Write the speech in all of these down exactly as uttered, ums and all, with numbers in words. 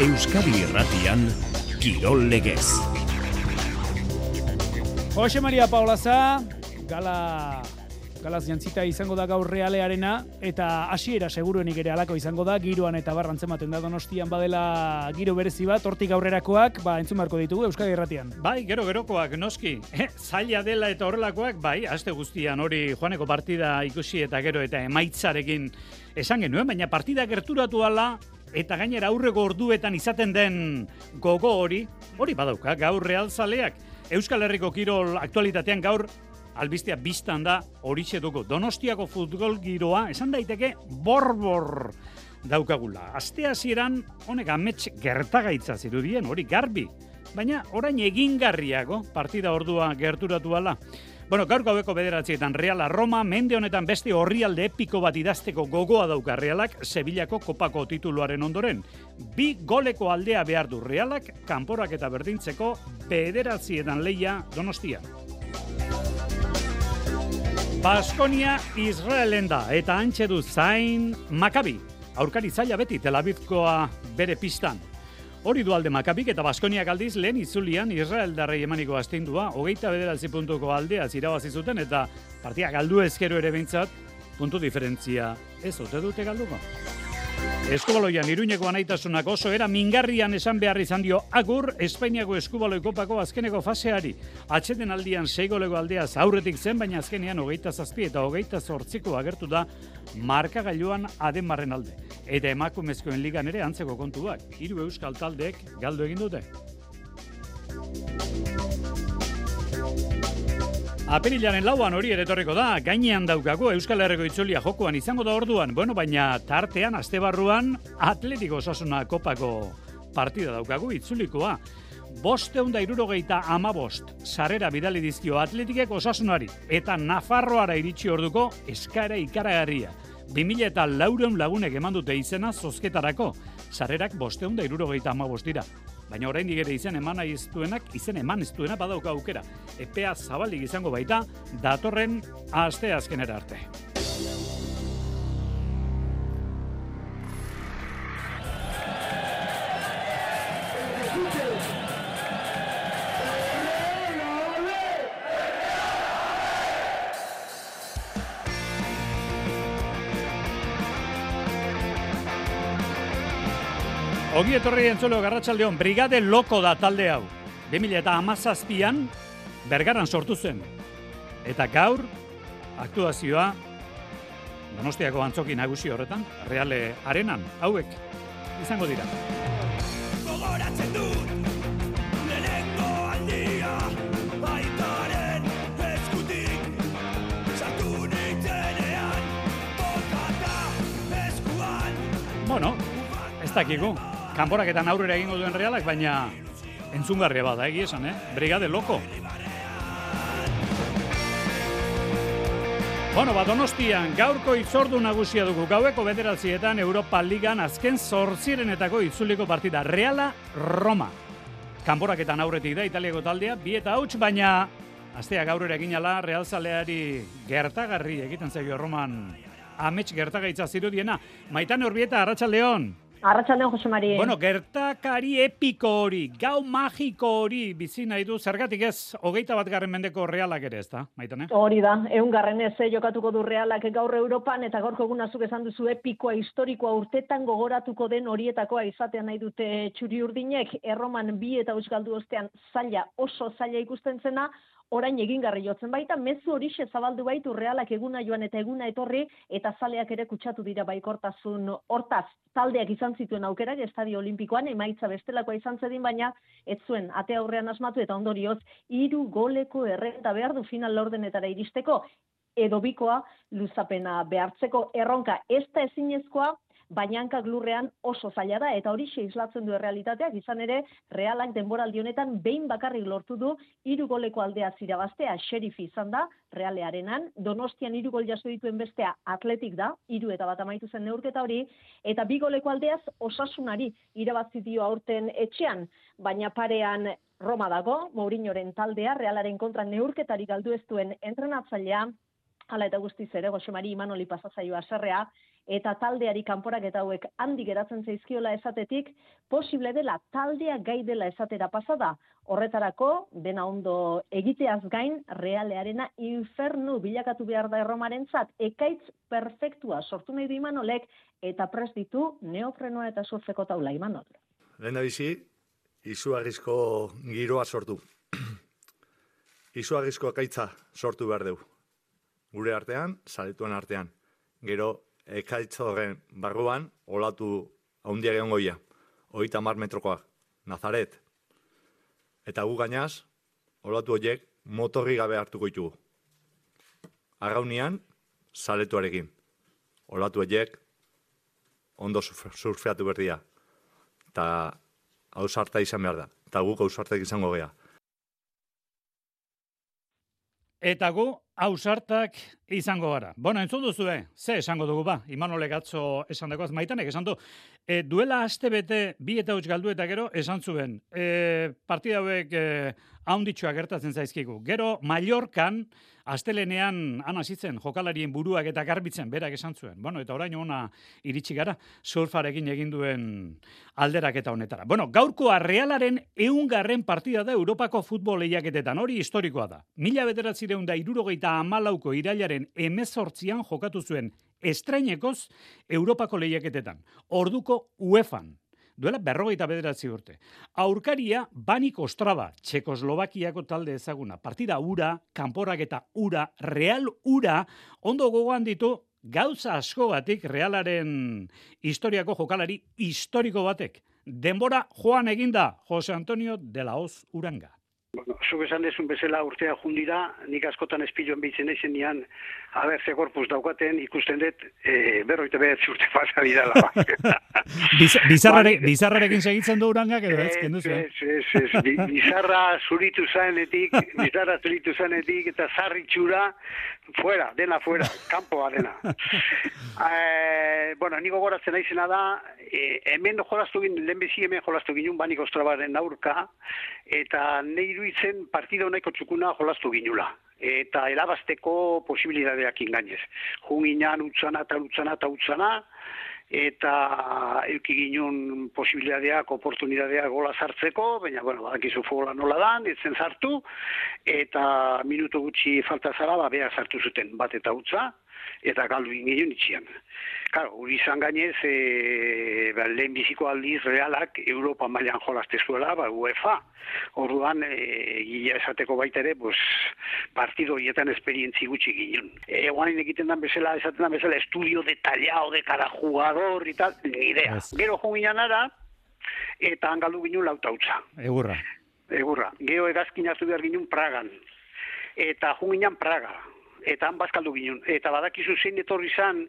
Euskadi Irratian, Kirol Legez. Jose Maria Paolaza, gala, galaz jantzita izango da gaur Realearena, eta hasiera seguruenik ere alako izango da, giroan eta barran zematen da Donostian badela giro berezi bat, hortik aurrerakoak, ba, entzun beharko ditugu Euskadi Irratian. Bai, gero gerokoak, noski. Eh, zaila dela eta horrelakoak, bai, aste guztian hori joaneko partida ikusi eta gero eta emaitzarekin esan genuen, baina partida gerturatu ala, eta gainera aurreko orduetan izaten den gogo hori, hori badauka, gaur realzaleak. Euskal Herriko kirol aktualitatean gaur albistea biztan da horixe dugu. Donostiako futbol giroa, esan daiteke, borbor daukagula. Aste hasieran honek amets gertagaitza zirudien, hori garbi. Baina orain egingarriago partida ordua gerturatu ala. Bueno, gaur gaueko bederatzietan Reala Roma, mende honetan beste orrialde epiko bat idazteko gogoa dauka Realak, Sevillako kopako tituluaren ondoren. Bi goleko aldea behar du Realak, kanporak eta berdintzeko bederatzietan leia Donostian. Baskonia Israelen da, eta antxe du zain Makabi. Aurkari zaila beti Tel Avivkoa bere pistan. Hori du alde Makabik eta Baskoniak aldiz lehen itzulian Israel darrei emaniko astindua, hogeita bederatzi puntuko aldea irabazi zuten eta partia galdu ezkero ere behintzat, puntu diferentzia ez ote dute galduko. Eskubaloian Iruñeko anaitasunak oso era mingarrian esan behar izan dio agur Espainiako eskubaloi kopako azkeneko faseari. Atxeden aldian sei goleko aldeaz aurretik zen, baina azkenean hogeita zazpi eta hogeita zortziko agertu da markagailuan Ademarren alde. Eta emakumezkoen ligan ere antzeko kontuak. Hiru euskal taldeek galdu egin dute. Apirilaren lauan hori ere etorriko da, gainean daukago Euskal Herriko itzulia jokoan izango da orduan, bueno, baina tartean, astebarruan, Atletiko Osasuna kopako partida daukagu itzulikoa. Bosteunda irurogeita amabost, sarera bidali dizkio Atletikek Osasunari, eta Nafarroara iritsi orduko eskaera ikaragarria. bi mila eta laureun lagunek eman dute izena zozketarako, sarerak bosteunda irurogeita amabost dira. Baina oraindik ere izen eman nahi ez duenak, izen eman ez duena badauka aukera. Epea zabalik izango baita, datorren aste azkenera arte. Ogi etorri entzuleo Garratxaldeon, Brigade Loko da talde hau. bi mila eta hamazazpian Bergaran sortu zen. Eta gaur, aktuazioa Donostiako antzoki nagusi horretan, Reale Arenan, hauek izango dira. Gogoratzen dut, lehenengo aldia, baitaren eskutik, sartu nintzenean, bokata eskuan. Bueno, ez dakigu. Kanporaketan aurrera egingo duen Realak, baina entzungarria bada, egi esan, eh? Brigade Loko. Bueno, ba, Donostian gaurko itzordu nagusia dugu. Gaueko bederatzietan Europa Ligan azken zortzirenetako itzuliko partida. Reala Roma. Kanporaketan aurretik da Italiako taldea, bi eta huts, baina astea gaurera eginala realzaleari gertagarri egiten zaio Roman amets gertagaitza zirudiena. Maitane Urbieta, Arratsaldeon. Arratsaldeon, Jose Mari. Bueno, gertakari epiko hori, gau magiko hori bizi nahi du, zergatik ez, hogeita bat garren mendeko Realak ere ez da, Maitane? Hori da, ehun garren ez jokatuko du Realak gaur Europan, eta gaurko egun azuk esan duzu epikoa, historikoa urtetan gogoratuko den horietakoa izatea nahi dute txuri urdinek, Erroman bi eta huts galdu ostean zaila, oso zaila ikusten zena, orain egingarri jotzen baita, mezu horixe zabaldu baitu Realak eguna joan eta eguna etorri, eta zaleak ere kutsatu dira baikortasun hortaz. Taldeak izan zituen aukerak Estadio Olimpikoan, emaitza bestelakoa izan zedin, baina ez zuen ate aurrean asmatu eta ondorioz hiru goleko errenta behar du final laurdenetara iristeko, edo bikoa luzapena behartzeko erronka. Ez da ezinezkoa, baina hankak lurrean oso zaila da, eta horixe islatzen du errealitateak, izan ere, Realak denboraldi honetan behin bakarrik lortu du hiru goleko aldea irabaztea, Sheriff izan da, Reale Arenan, Donostian hiru gol jaso dituen bestea Atletik da, hiru eta bat amaitu zen neurketa hori, eta bi goleko aldeaz Osasunari irabazi dio aurten etxean, baina parean Roma dago, Mourinhoren taldea, Realaren kontra neurketarik galdu ez duen entrenatzailea, hala eta guztiz ere, Josemari Imanoli pasazaioa haserrea, eta taldeari kanporak eta hauek handi geratzen zaizkiola esatetik, posible dela taldea gai dela esatera pasada. Horretarako, dena ondo egiteaz gain, Realearena infernu bilakatu behar da Erromarentzat, ekaitz perfektua sortu nahi du Imanolek, eta prest ditu neofrenoa eta surfeko taula, Imanol. Lehen da bizi, izugarrizko giroa sortu. Izugarrizko ekaitza sortu behar dugu. Gure artean, zaletuen artean. Gero, ekaitza horren barruan, olatu haundia egon goia. Hogeita hamar metrokoak, Nazaret. Eta gu gainaz, olatu horiek motorri gabe hartuko ditugu. Arraunian, zaletuarekin. Olatu horiek ondo surfeatu berdia. Eta hausarta izan behar da. Eta guk hausartak izango gea. Eta gu hausartak izango gara. Bueno, entzun duzue, ze esango dugu ba, Imanolek atzo esan dagoaz, Maitanek esan du, e, duela aste bete bi eta huts galdu eta gero esan zuen, e, partida hauek e, haunditxoak gertatzen zaizkigu. Gero Mallorcan, astelenean hasitzen jokalarien buruak eta garbitzen berak esan zuen. Bueno, eta orain ona iritsi gara surfarekin egin duen alderaketa honetara. Bueno, gaurkoa Realaren ehungarren partida da Europako futbol lehiaketetan, hori historikoa da. Mila bederatziehun eta hirurogeita hamalauko irailaren hemezortzian jokatu zuen estrainekoz Europako lehiaketetan. Orduko UEFan. Duela berrogeita bederatzi urte. Aurkaria Banik Ostrava, Txekoslovakiako talde ezaguna. Partida ura, kanporak eta ura, Real ura, ondo gogoan ditu gauza askogatik Realaren historiako jokalari historiko batek. Denbora joan eginda, Jose Antonio de la Hoz Uranga. Bueno, zuk esan dezun bezala urtea jundira, nik askotan espilloan bitzen eizen nian, haber ze korpus daukaten, ikusten dut, e, berroite behar urte pasa bidala. Bizarrarekin segitzen du Urangak edo ez, kendu zuen? Ez, ez, ez, bizarra zuritu zanetik, bizarra zuritu zanetik, eta zarritxura, fuera, dena fuera, kanpoa dena. e, bueno, niko goratzen aizena da, e, hemen jolaztu ginen, lehenbezi hemen jolaztu ginen Banik Ostravaren aurka, eta nahi itzen partida honaiko txukuna jolaztu ginula. Eta erabazteko posibilidadeak ingainez. Junginan utzana eta utzana eta utzana, eta euki ginen posibilidadeak, oportunidadeak gola sartzeko, baina, bueno, badakizu futbola nola dan, etzen sartu, eta minutu gutxi falta zara, ba, beha sartu zuten bat eta utza, eta galdu ginen itxian. Claro, hori izan gainez, e, ba, lehen biziko aldiz Realak Europa mailan jolazte zuela, ba, UEFA. Orduan, e, gila esateko baita ere, pues, partido horietan esperientzi gutxi ginen. E, Eguanin egiten dan bezala, esaten dan bezala, estudio detallado de cada jugador y tal, ni idea. Yes. Gero junginan ara, eta hangaldu ginen lautautza. Egurra. Egurra. Gero egazkin hartu behar ginen Pragan. Eta junginan Praga. Eta han bazkaldu ginen. Eta badakizu zein etorri zan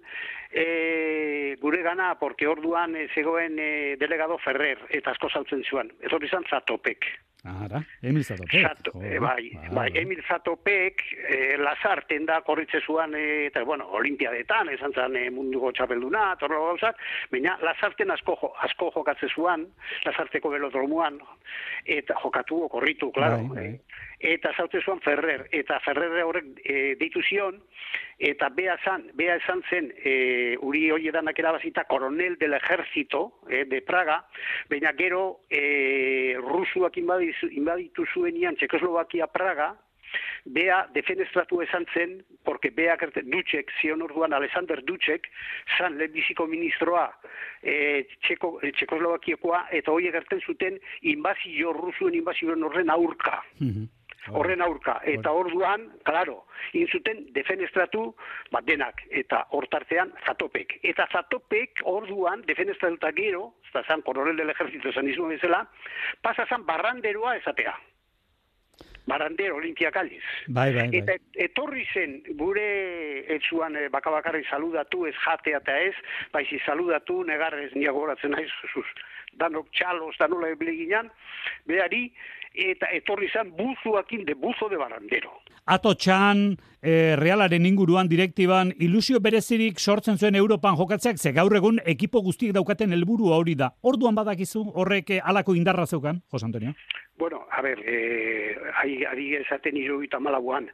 e, gure gana, porque orduan e, zegoen e, delegado Ferrer, eta asko zautzen zuen. Etorri zan Zatopek. Ara, Emil Zatopek. Zato, oh, e, bai, bai, bai, Emil Zatopek, e, Lazarten da korritze zuen, e, eta, bueno, olimpiadetan, esan zan e, munduko txapelduna, torro gauzak, baina Lazarten asko, asko jokatze zuen, Lazarteko velodromuan, eta jokatu, korritu, klaro. Bai, bai. Eta zaute zuen Ferrer, eta Ferrer horrek e, deitu zion, eta bea zan, bea esan zen, e, uri hori edanak erabazita, coronel del ejército e, de Praga, baina gero e, rusuak inbaditu, inbaditu zuenian Txekoslovakia Praga, bea defenestratu esan zen, porque bea Dutxek, zion orduan Alexander Dutxek, zan lehenbiziko ministroa e, Txeko, e, Txekoslovakiekoa, eta hori egerten zuten inbazio rusuen inbazioen horren aurka. Mm-hmm. Horren aurka, eta orduan, klaro, inzuten defenestratu bat denak, eta hortartean Zatopek. Eta Zatopek orduan defenestratuta gero, eta zan coronel del ejército esan izan bezala, pasa zan barranderoa esatea. Barrandero, Olimpiak aldiz. Bai, bai, bai. Eta etorri zen gure etzuan e, bakabakarri saludatu, ez jatea eta ez, baizi saludatu, negarrez niago horatzen naiz, danok txalos, danola ebleginan, behari, eta etorri zan buzuakin de buzo de barandero. Atotxan, e, Realaren inguruan direktiban, ilusio berezirik sortzen zuen Europan jokatzeak, ze gaur egun ekipo guztiek daukaten helburua hori da. Orduan badakizu horrek halako indarra zeukan, Jose Antonio? Bueno, a ber, eh, ari, ari esaten iruita malauan,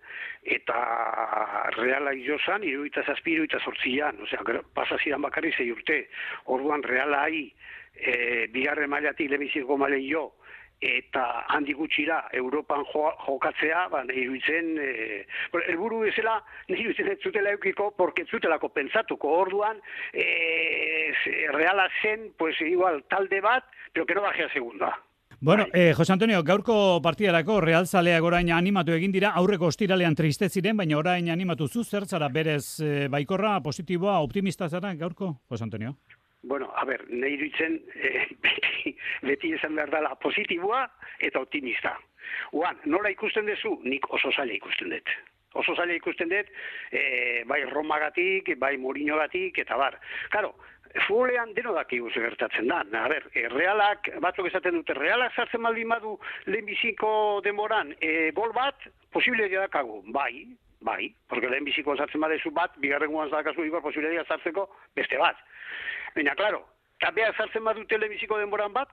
eta Reala izozan, iruita zazpi, iruita sortzian, osea, pasazidan bakarri zei urte. Orduan Reala ahi, eh, bigarren mailatik lebiziko maleio, eta handi gutxira Europan jo, jokatzea, ba, nahi duitzen, eh, elburu bezala, nahi duitzen ez zutela eukiko, porque ez zutelako pentsatuko. Orduan, eh, Reala zen, pues igual, talde bat, pero que no bajea segunda. Bueno, eh, Jose Antonio, gaurko partidarako Realzaleak orain animatu egin dira, aurreko ostiralean triste ziren, baina orain animatu zu, zer zara berez eh, baikorra, positiboa, optimista zara gaurko, Jose Antonio? Bueno, a ber, nahi duitzen eh, beti, beti esan behar dela positiboa eta optimista. Uan, nola ikusten dezu? Nik oso zaila ikusten dut. Oso zaila ikusten dut, eh, bai Romagatik, bai Mourinhogatik, eta bar. Karo, futbolean deno dakigu gertatzen da. A ber, e, Realak, batzuk esaten dute, Realak sartzen baldin badu lehenbiziko demoran e, gol bat, posibilitatea dakagu. Bai, bai, porque lehenbiziko sartzen badezu bat, bigarren guan zakazu igor posibilitatea sartzeko beste bat. Baina, klaro, tabea sartzen badute lehenbiziko demoran bat,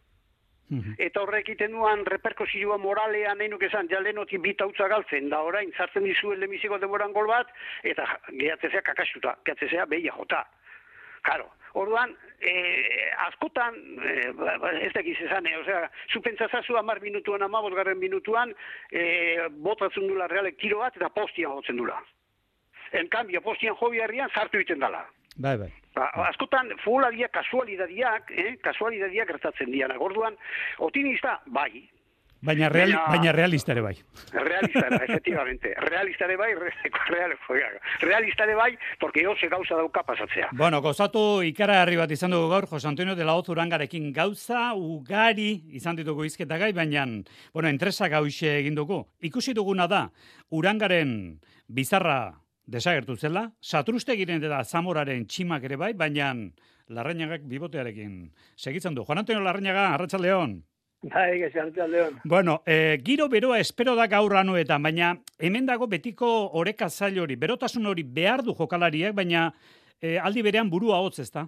eta horrek iten duan reperkosioa moralean nahi nuke esan, ja lehenotik bitautza galtzen, da orain sartzen dizuen lehenbiziko demoran gol bat, eta gehatzezea kakasuta, gehatzezea behia jota. Claro, orduan, eh, askotan, eh, ez dakiz esan, eh, osea, zu pentsazazu hamar minutuan, hamabosgarren minutuan, eh, botatzen dula Realek tiro bat, eta postian jotzen dula. En cambio, postian jo biharrian sartu egiten dala. Bai, bai. Ba, askotan, futbolariak, kasualidadiak, eh, kasualidadiak gertatzen dianak. Orduan, optimista, bai. Baina, real, baina, baina realista ere bai. Realista ere, efectivamente. Realista ere bai, real, realista ere bai, porque hoxe gauza dauka pasatzea. Bueno, gozatu ikaragarri bat izan dugu gaur, Jose Antonio de la Hoz Urangarekin gauza, ugari izan ditugu izketa gai, baina, bueno, entresak hauxe egin dugu. Ikusi duguna da, Urangaren bizarra desagertu zela, Satrustegiren eta Zamoraren tximak ere bai, baina Larrañagak bibotearekin segitzen du. Juan Antonio Larrañaga, arratsaldeon. Bai, arratsaldeon. Bueno, eh, giro beroa espero da gaur anuetan, baina hemen dago betiko oreka zail hori, berotasun hori behar du jokalariak, baina eh, aldi berean burua hotz, ezta?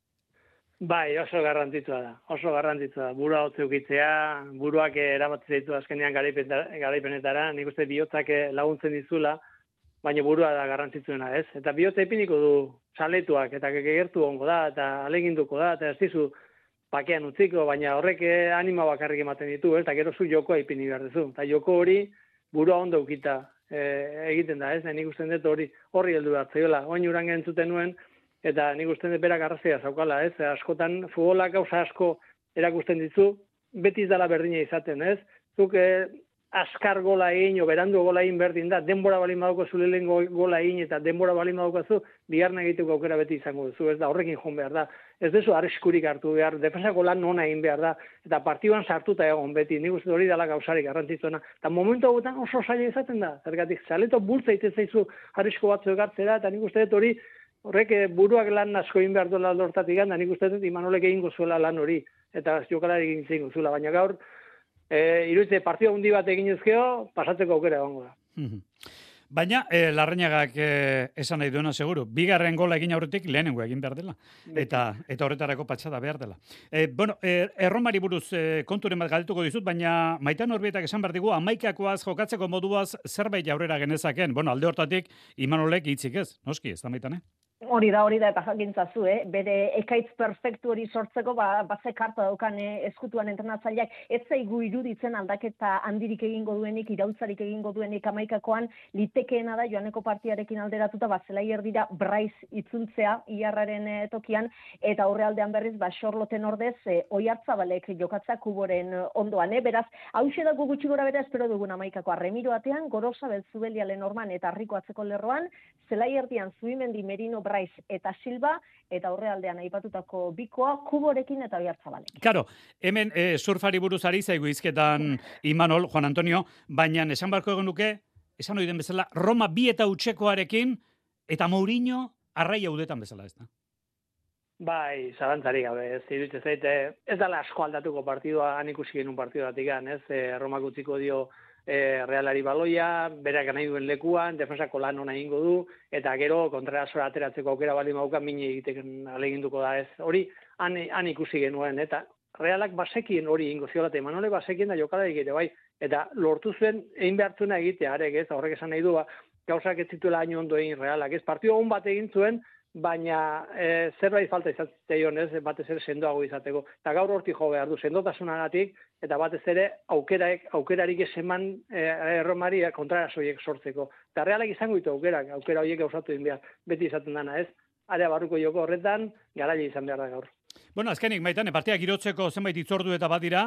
Bai, oso garrantzitsua da. Oso garrantzitsua da. Burua hotz eukitzea, buruak eramatzen ditu azkenean garaipenetara, nik uste bihotzak laguntzen dizula, baina burua da garrantzitsuena, ez? Eta bihotza ipiniko du saletuak, eta gegertu ongo da, eta aleginduko da, eta ez dizu pakean utziko, baina horrek anima bakarrik ematen ditu, ez? Eta gero zu jokoa ipini behar duzu. Eta joko hori burua ondo ukita e, egiten da, ez? Nik usten dut hori horri heldu behar zaiola. Oin Urangen entzuten nuen, eta nik usten dut berak arrazia zaukala, ez? Askotan futbolak gauza asko erakusten dizu, beti ez dela berdina izaten, ez? Zuk e, askar gola egin, o berandu gola egin berdin da, denbora balin badauko zu lehen gola egin, eta denbora balin badauko zu, bigarna egiteko aukera beti izango duzu, ez da, horrekin joan behar da. Ez dezu arriskurik hartu behar, defensako lan nona egin behar da, eta partiduan sartuta egon beti, nik uste hori dela gauzarik garrantzitsuena. Eta momentu hauetan oso zaila izaten da, zergatik, zaleto bultza ite zaizu arrisku batzu egartzera, eta nik uste dut hori, horrek buruak lan asko egin behar duela lortatik da, nik uste dut Imanolek egingo zuela lan hori, eta jokalari egin zein zuela, baina gaur, E, iruitze partida hundi bat egin ezkeo, pasatzeko aukera egongo da. Baina, eh, Larrañagak eh, esan nahi duena, seguru, bigarren gola egin aurretik lehenengo egin behar dela. Eta, eta horretarako patxada behar dela. Eh, bueno, eh, erromari buruz eh, konturen bat galdetuko dizut, baina Maitan Orbietak esan behar digu, amaikakoaz jokatzeko moduaz zerbait aurrera genezaken. Bueno, alde hortatik, Imanolek hitzik ez, noski, ez da Maitan, eh? Hori da, hori da, eta jakintzazu, eh? Bere ekaitz perfektu hori sortzeko, ba, batze karta daukan eh, eskutuan entrenatzaileak, ez zaigu iruditzen aldaketa handirik egingo duenik, iraultzarik egingo duenik amaikakoan, litekeena da joaneko partiarekin alderatuta, ba, zelai erdira Braiz itzultzea, iarraren eh, tokian, eta aurrealdean berriz, ba, Xorloten ordez, eh, Oiartzabalek jokatza kuboren eh, ondoan, eh? Beraz, hause dago gutxi gora bera espero dugun amaikakoa, Remiro atean, Gorosa, Belzubelia Lenorman eta Arriko atzeko lerroan, zelai erdian Zubimendi, Merino, Braiz eta Silva, eta aurrealdean aipatutako bikoa, kuborekin eta Oiartzabalekin. Claro, hemen eh, surfari buruz ari zaigu izketan Imanol, Juan Antonio, baina esan barko egon duke, esan oiden bezala, Roma bi eta utxekoarekin, eta Mourinho arraia udetan bezala, ez da? Bai, zalantzari gabe, ez iruditzen zait, ez dala asko aldatuko partidua, han ikusi genuen partiduatik, ez, Erromak utziko dio E, Realari baloia, berak nahi duen lekuan, defensako lan hona egingo du, eta gero kontrarasora ateratzeko aukera bali mauka mini egiteken aleginduko da ez. Hori, han, han ikusi genuen, eta Realak basekien hori ingo ziolate, Manole basekien da jokala egite, bai, eta lortu zuen egin behartzuna egitea, arek ez, horrek esan nahi du, ba, gauzak ez zituela haino ondo egin Realak, ez, partidu hon bat egin zuen, baina e, zerbait falta izatzen ez, batez ere sendoago izateko. Eta gaur hortik jo behar du, sendotasunagatik, eta batez ere aukeraek, aukerarik ez eman e, Erromari kontrarasoiek sortzeko. Eta Realak izango ditu aukerak, aukera horiek gauzatu egin behar, beti izaten dana ez. Area barruko joko horretan, garaile izan behar da gaur. Bueno, azkenik, Maitane, partiak irotzeko zenbait itzordu eta badira,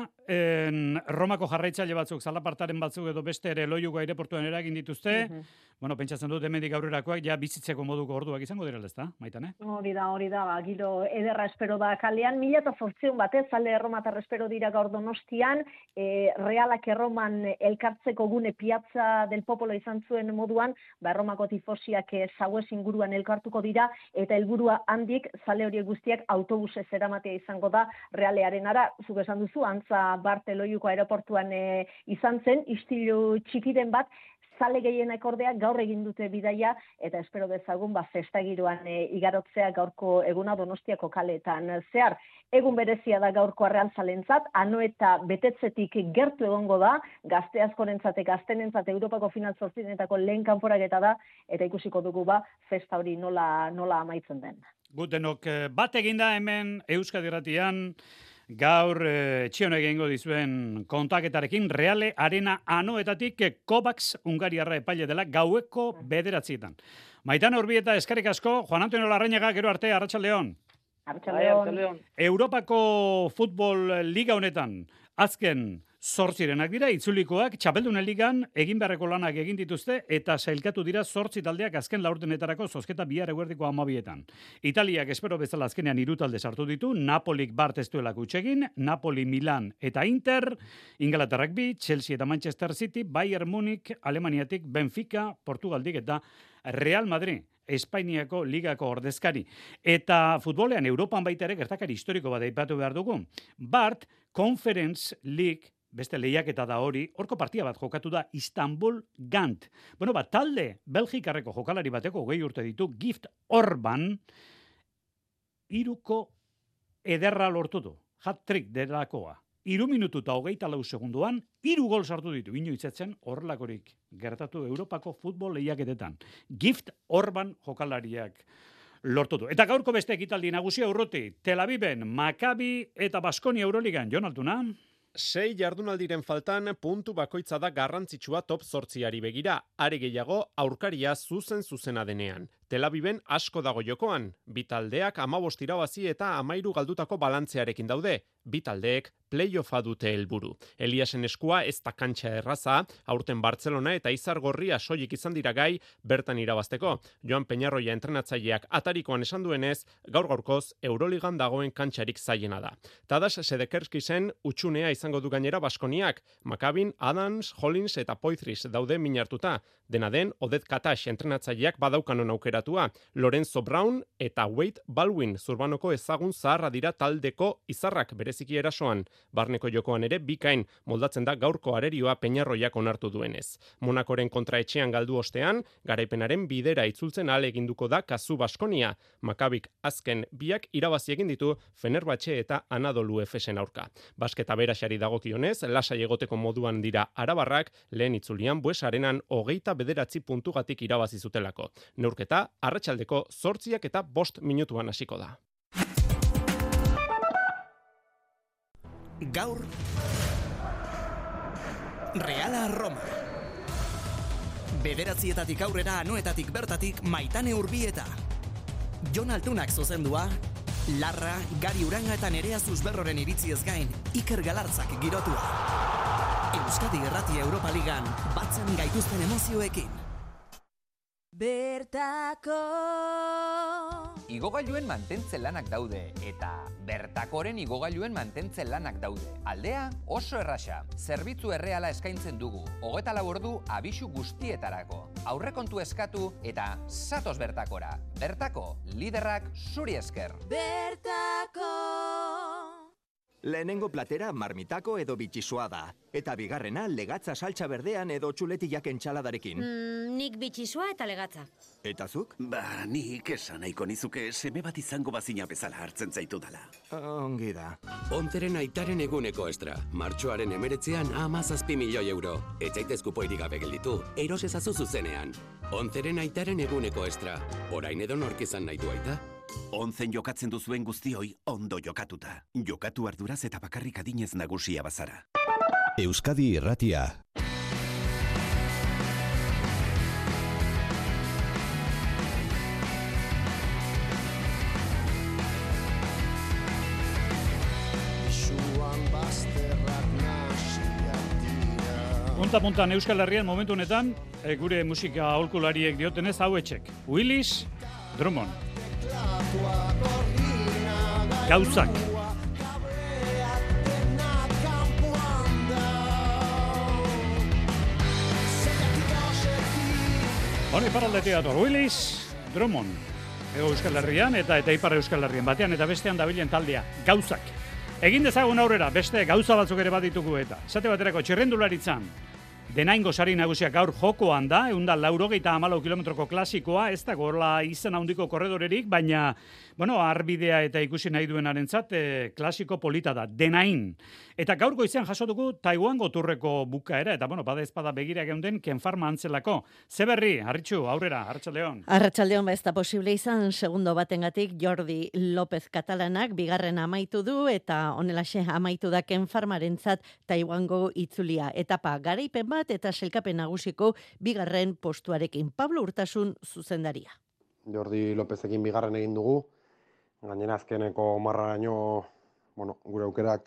en Romako jarraitzaile batzuk, zalapartaren batzuk edo beste ere loiuko aireportuan eragin dituzte, uh-huh. Bueno, pentsatzen dut hemendik aurrerakoak ja bizitzeko moduko orduak izango direla, ezta, Maitane? Hori da, hori da, ba, giro ederra espero da kalean, mila eta zortzion batez, zale erromatar espero dira gaur Donostian, e, Realak Erroman elkartzeko gune piazza del Popolo izan zuen moduan, ba, Erromako tifosiak e, zauez inguruan elkartuko dira, eta helburua handik, zale horiek guztiak autobusez eramatea izango da Realearen ara, zuk esan duzu, antza Barteloiuko aeroportuan e, izan zen, istilu txikiren bat, zale gehienak ordea gaur egin dute bidaia, eta espero dezagun ba, festa giroan e, igarotzea gaurko eguna Donostiako kaleetan zehar. Egun berezia da gaurko Realzalentzat, Anoeta betetzetik gertu egongo da, gazte askorentzat, gaztenentzat Europako final zortzirenetako lehen kanporaketa da, eta ikusiko dugu ba, festa hori nola, nola amaitzen den. Gutenok, bat eginda hemen Euskadi Irratian, gaur etxion egingo dizuen kontaketarekin Reale Arena Anoetatik Kovacs Hungariarra epaile dela gaueko bederatzietan. Maitane Urbieta, eskerrik asko, Juan Antonio Larrañaga, gero arte, Arratsaldeon. Arratsaldeon. Europako futbol liga honetan, azken zortzirenak dira, itzulikoak, Txapeldunen ligan egin beharreko lanak egin dituzte, eta sailkatu dira zortzi taldeak azken laurdenetarako zozketa bihar eguerdiko hamabietan. Italiak espero bezala azkenean hiru talde sartu ditu, Napolik Bart ez duela gutxegin, Napoli, Milan eta Inter, Ingalaterrak bi, Chelsea eta Manchester City, Bayern Munich, Alemaniatik, Benfica, Portugaldik eta Real Madrid. Espainiako ligako ordezkari. Eta futbolean Europan baita ere gertakari historiko bat aipatu behar dugu. Bart, Conference League, beste lehiaketa da hori, horko partia bat jokatu da Istanbul Gant. Bueno, bat talde Belgikarreko jokalari bateko hogei urte ditu, Gift Orban, iruko ederra lortu du. Hat-trick delakoa. Iru minutu eta hogeita lau segunduan, iru gol sartu ditu, inoizetzen horrelakorik gertatu Europako futbol lehiaketetan. Gift Orban jokalariak lortu du. Eta gaurko beste ekitaldi nagusia urruti, Tel Aviven, Maccabi eta Baskonia Euroligan, Jon Altuna. Sei jardunaldiren faltan puntu bakoitza da garrantzitsua top zortziari begira, are gehiago aurkaria zuzen zuzena denean. Tel Aviven asko dago jokoan, bi taldeak hamabost irabazi eta hamairu galdutako balantzearekin daude, bi taldeek playoffa dute helburu. Eliasen eskua ez da kantxa erraza, aurten Bartzelona eta Izar Gorria soilik izan dira gai bertan irabazteko. Joan Peñarroia entrenatzaileak atarikoan esan duenez, gaur gaurkoz Euroligan dagoen kantxarik zaiena da. Tadas Sedekerskisen utxunea izango du gainera Baskoniak, Maccabin, Adams, Hollins eta Poitras daude minartuta. Dena den, Odet Katash entrenatzaileak badaukanon aukeratua. Lorenzo Brown eta Wade Baldwin zurbanoko ezagun zaharra dira taldeko izarrak bereziki erasoan. Barneko jokoan ere bikain moldatzen da gaurko arerioa Peñarroiak onartu duenez. Monakoren kontraetxean galdu ostean, garaipenaren bidera itzultzen ahal eginduko da kasu Baskonia. Maccabik azken biak irabazi egin ditu Fenerbahce eta Anadolu Efesen aurka. Basketa berasari dagokionez, lasai egoteko moduan dira arabarrak, lehen itzulian Bues Arenan hogeita bederatzi puntugatik irabazi zutelako. Neurketa, arratsaldeko zortziak eta bost minutuan hasiko da. Gaur Reala Roma. Bederatzietatik aurrera, Anoetatik bertatik, Maitane Urbieta. Jon Altunak zuzendua, Larra, Gari Uranga eta Nerea Zuzberroren iritziez gain, Iker Galartzak girotua. Euskadi Irratia Europa Ligan, batzen gaituzten emozioekin. Bertako igogailuen mantentze lanak daude eta bertakoren igogailuen mantentze lanak daude. Aldea oso erraxa, zerbitzu erreala eskaintzen dugu, hogeita lau ordu abisu guztietarako. Aurrekontu eskatu eta zatoz bertakora. Bertako, liderrak zuri esker. Bertako! Lehenengo platera marmitako edo bitxisua da. Eta bigarrena legatza saltza berdean edo txuletiak entxaladarekin. Mm, nik bitxisua eta legatza. Eta zuk? Ba, nik esan nahiko nizuke seme bat izango bazina bezala hartzen zaitu dala. Ongi da. Onteren aitaren eguneko estra. Martxoaren emeretzean amazazpi milioi euro. Etzaitez kupoirik gabe gelditu, eros ezazu zuzenean. Onteren aitaren eguneko estra. Orain edo nork izan nahi du aita? Onzen jokatzen duzuen guztioi ondo jokatuta. Jokatu arduraz eta bakarrik adinez nagusia bazara. Euskadi Irratia. Punta-puntan Euskal Herrian momentu honetan, e, gure musika aholkulariek diotenez hau etxek. Willis Drummond. Gauzak. Hone paraldetik dator, Willis Drummond. Ego Euskal Herrian eta eta Ipar Euskal Herrian batean eta bestean dabilen taldea. Gauzak. Egin dezagun aurrera, beste gauza batzuk ere baditugu eta. Esate baterako txirrendularitzan. Denaingo sari nagusiak gaur jokoan da, eunda laurogeita hamalau kilometroko klasikoa, ez da gorla izan handiko korredorerik, baina, bueno, arbidea eta ikusi nahi duenarentzat eh, klasiko polita da, Denain. Eta gaur goizean jasotuko Taiwango turreko bukaera, eta, bueno, bada ezpada begira geunden Kenfarma antzelako. Ze berri, Arritxu, aurrera, Arratsaldeon. Arratsaldeon ba ez da posible izan, segundo batengatik Jordi López Katalanak bigarren amaitu du, eta honelaxe amaitu da Kenfarmarentzat Taiwango itzulia. Etapa garaipen bat eta selkapen nagusiko bigarren postuarekin. Pablo Urtasun zuzendaria. Jordi Lópezekin bigarren egin dugu, gainera azkeneko marraino, bueno, gure aukerak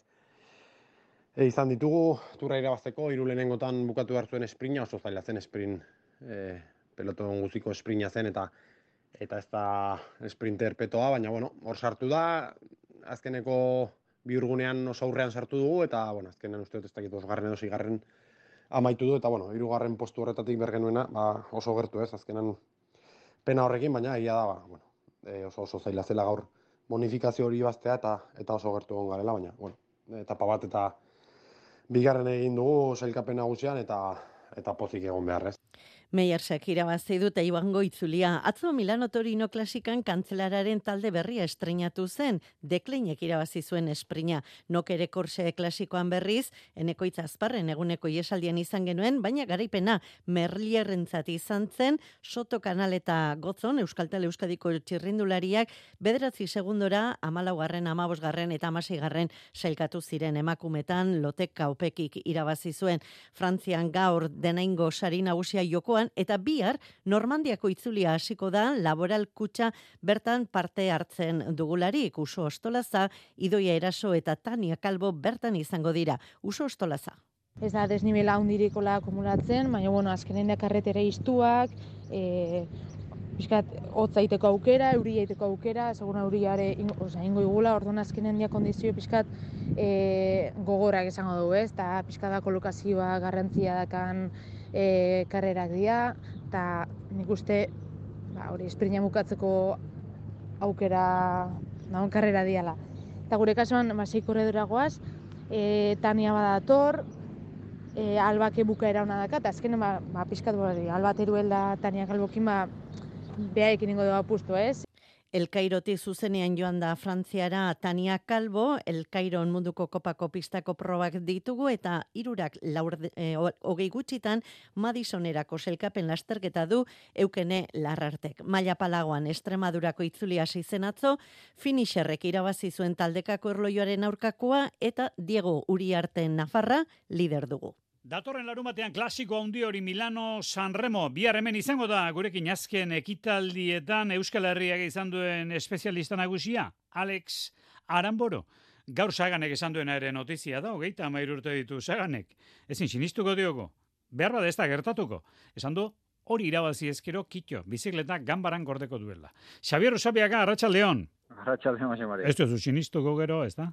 e, izan ditugu, turra irabazteko, hiru lehenengotan bukatu behar zuen esprina, oso zaila zen sprint, e, peloton guziko sprina zen, eta eta ez da sprinter petoa, baina, bueno, hor sartu da, azkeneko bihurgunean oso aurrean sartu dugu, eta, bueno, azkenen uste dut ez dakit osgarren edo zigarren amaitu du, eta, bueno, hirugarren postu horretatik bergenuena, ba, oso gertu ez, azkenan pena horrekin, baina egia da, ba, bueno, e, oso oso zaila zela gaur bonifikazio hori baztea, eta eta oso gertu egon garela, baina, bueno, etapa bat eta bigarren egin dugu sailkapen nagusian, eta eta pozik egon beharrez. Meyersek irabazi du Taiwango itzulia. Atzo Milano Torino klasikan kantzelararen talde berria estreinatu zen. Dekleinek irabazi zuen esprina. Nokere Korse klasikoan berriz, Enekoitz Azparren eguneko iesaldian izan genuen, baina garaipena Merlierrentzat izan zen, Soto Kanal eta Gozon, Euskaltel Euskadiko txirrindulariak, bederatzi segundora, amalaugarren, amabosgarren eta amaseigarren sailkatu ziren emakumetan, Lotek Kaupekik irabazi zuen. Frantzian gaur Denaingo sari nagusia jokoan, eta bihar Normandiako itzulia hasiko da Laboral Kutxa bertan parte hartzen dugularik. Uso Ostolaza, Idoia Eraso eta Tania Kalbo bertan izango dira. Uso Ostolaza. Ez da desnibela hundirikola akumulatzen, baina bueno, azkenen da karretere iztuak, e, pixkat hotz aiteko aukera, euri aiteko aukera, segura euriare ingo igula, orduan azkenen dia kondizio pixkat e, gogorak esango dugu, ez? Eta pixkat da kolokazioa garrantzia dakan E, karrerak dira, eta nik uste ba, hori esprina bukatzeko aukera nagon karrera diala. Eta gure kasuan, ba, sei korredora goaz, e, Tania badator, e, Albake bukaera hona daka, eta azken ba, ba, pixkat bori, Alba Teruel da Tania Kalbokin, ba, behaekin ingo dugu apustu, ez? El Cairotik zuzenean joan da Frantziara Tania Kalbo, El Cairon munduko kopako pistako probak ditugu eta hirurak e, hogei gutxitan Madisonerako selkapen lasterketa du Eukene Larrartek. Maila palagoan Estremadurako itzulia zen atzo, finisherrek irabazi zuen taldekako erloioaren aurkakoa eta Diego Uriarten Nafarra lider dugu. Datorren larumatean klasiko handi hori Milano Sanremo, bihar hemen izango da gurekin azken ekitaldietan Euskal Herriak izan duen espezialista nagusia, Alex Aramboro. Gaur Saganek esan duena ere notizia da, hogeita hamairu urte ditu Saganek. Ezin sinistuko diogo, behar bada ez da gertatuko. Esan du, hori irabazi ezkero, kitxo, bizikleta ganbaran gordeko duela. Xabier Usabiaga, Arratsaldeon. Arratsaldeon, Jose Maria. Ez duzu sinistuko gero, ez da?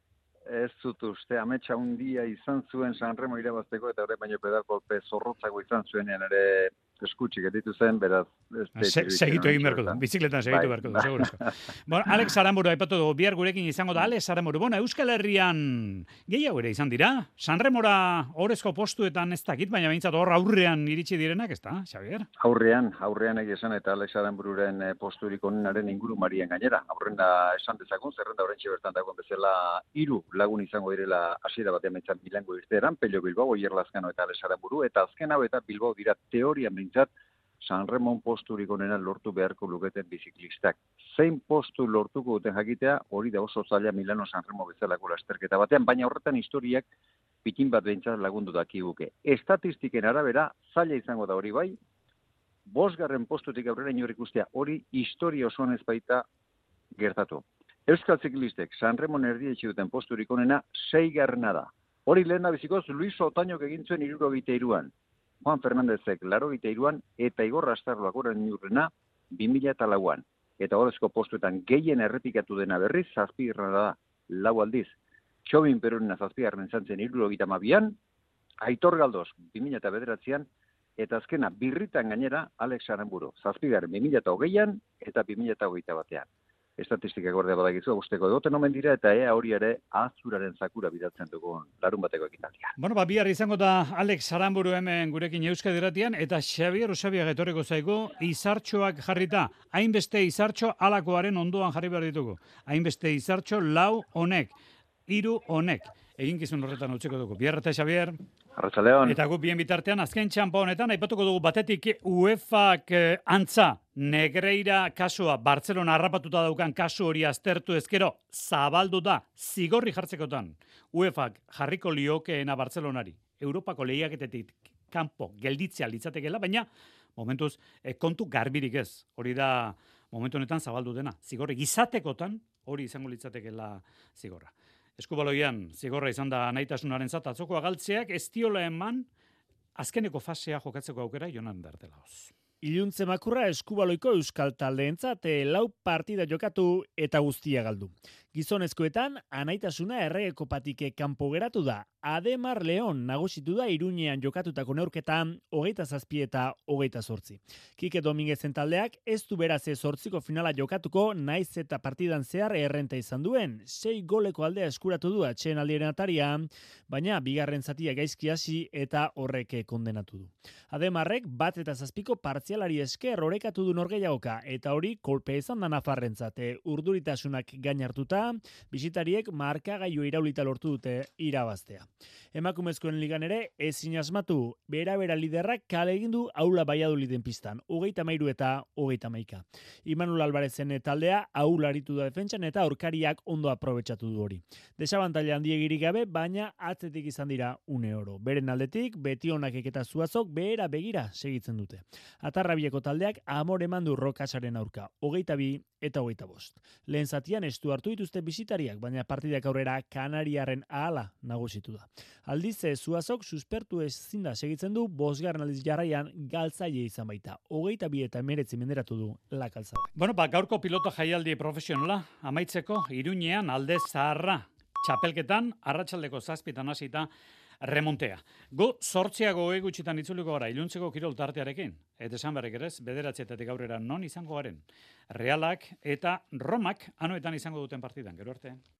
Ez dut uste, ametsa hundia izan zuen Sanremo irabazteko, eta horre baino pedalkolpe zorrotzago izan zuenean ere eskutxik editu zen, beraz... Se, segitu egin beharko du, bizikletan segitu bai, beharko du, seguruzko. Bueno, Alex Aramburu aipatu dugu, bihar gurekin izango da, Alex Aramburu. Bueno, Euskal Herrian gehiago ere izan dira. Sanremora orezko postuetan ez dakit, baina behintzat hor aurrean iritsi direnak, ez da, Xabier? Aurrean, aurrean egia esan, eta Alex Arambururen posturik onenaren inguru marien gainera. Aurren da esan dezakun, zerrenda horrentxe bertan dagoen bezala hiru lagun izango direla hasiera batean behintzat Milango irteeran, Pello Bilbao, Oier Lazkano eta Alex Aramburu, eta azken hau eta Bilbao dira teorian behintzat Sanremon posturik onena lortu beharko luketen biziklistak. Zein postu lortuko duten jakitea, hori da oso zaila Milano Sanremo bezalako lasterketa batean, baina horretan historiak pitin bat behintzat lagundu dakiguke. Estatistiken arabera, zaila izango da hori bai, bosgarren postutik aurrera inor ikustea, hori historia osoan ez baita gertatu. Euskal ziklistek Sanremon erdietxe duten posturik onena seigarrena da. Hori lehen bizikoz Luis Otañok egin zuen hirurogeita hiruan. Juan Fernandezek laurogeita hiruan eta Igor Astarloak orain urrena bi mila lauan. Eta horrezko postuetan gehien errepikatu dena berriz zazpigarrena da lau aldiz. Txobin Perunena zazpigarren izan zen hirurogeita hamabian, Aitor Galdos bi mila bederatzian, eta azkena birritan gainera Alex Aramburu zazpigarren bi mila hogeian eta bi mila hogeita batean. Estatistika gordea badakizu, guzteko egoten omen dira, eta ea hori ere azuraren zakura bidatzen dugun larun bateko ekitaldia. Bueno, ba, bihar izango da Alex Aramburu hemen gurekin Euskadi Irratian, eta Xabier Usabiaga etorriko zaigu, izartxoak jarrita, hainbeste izartxo alakoaren ondoan jarri behar ditugu. Hainbeste izartxo lau honek, hiru honek. Eginkizun horretan utziko dugu. Bihar arte, Xabier. Arratsaldeon. Eta gu bien bitartean, azken txampa honetan, aipatuko dugu batetik UEFAk eh, antza, Negreira kasua, Barcelona harrapatuta daukan kasu hori aztertu ezkero, zabaldu da, zigorri jartzekotan. UEFAk jarriko liokeena Barcelonari, Europako lehiaketetik kanpo gelditzea litzatekeela, baina momentuz eh, kontu garbirik ez. Hori da momentu honetan zabaldu dena. Zigorri gizatekotan hori izango litzatekeela zigorra. Eskubaloian, zigorra izan da naitasunaren zat, atzoko agaltzeak ez diola eman azkeneko fasea jokatzeko aukera Jonan Bertelaoz. Iluntze makurra eskubaloiko euskal taldeentzat lau partida jokatu eta guztia galdu. Gizonezkoetan, anaitasuna errege kopatike kanpo geratu da. Ademar Leon nagusitu da Iruñean jokatutako neurketan hogeita zazpi eta hogeita zortzi. Kike Dominguezen taldeak ez du beraz zortziko finala jokatuko, naiz eta partidan zehar errenta izan duen. Sei goleko aldea eskuratu du atxeen aldiaren ataria, baina bigarren zatia gaizki hasi eta horrek kondenatu du. Ademarrek bat eta zazpiko partzialari esker orekatu du norgehiagoka, eta hori kolpe izan da nafarrentzat, urduritasunak gain hartuta, bisitariek markagailu iraulita lortu dute irabaztea. Emakumezkoen ligan ere ezin asmatu, bera-bera liderrak kale egin du Aula Valladoliden pistan, hogeita hamairu eta hogeita hamaika. Imanol Albarezen taldea aula aritu da defentsan eta aurkariak ondo aprobetxatu du hori. Desabantaila handiegirik gabe, baina atzetik izan dira une oro. Beren aldetik, beti onakek eta zuazok behera begira segitzen dute. Atarrabieko taldeak amor eman du Rokasaren aurka, hogeita bi eta hogeita bost. Lehen zatian estu hartu dituzte bisitariak, baina partidak aurrera Kanariarren ahala nagusitu da. Aldiz, zuazok suspertu ezin da segitzen du, bosgarren aldiz jarraian galtzaile izan baita. Hogeita bi eta emeretzi menderatu du lakaltzak. Bueno, ba, gaurko pilota jaialdi profesionala, amaitzeko, Iruñean alde zaharra, txapelketan, arratsaldeko zazpitan hasita, remontea. Go zortziago egutxitan itzuliko gara, iluntzeko kirol tartearekin. Eta esan berrek ere, bederatzietatik aurrera non izango garen. Realak eta Romak anoetan izango duten partidan. Gero arte.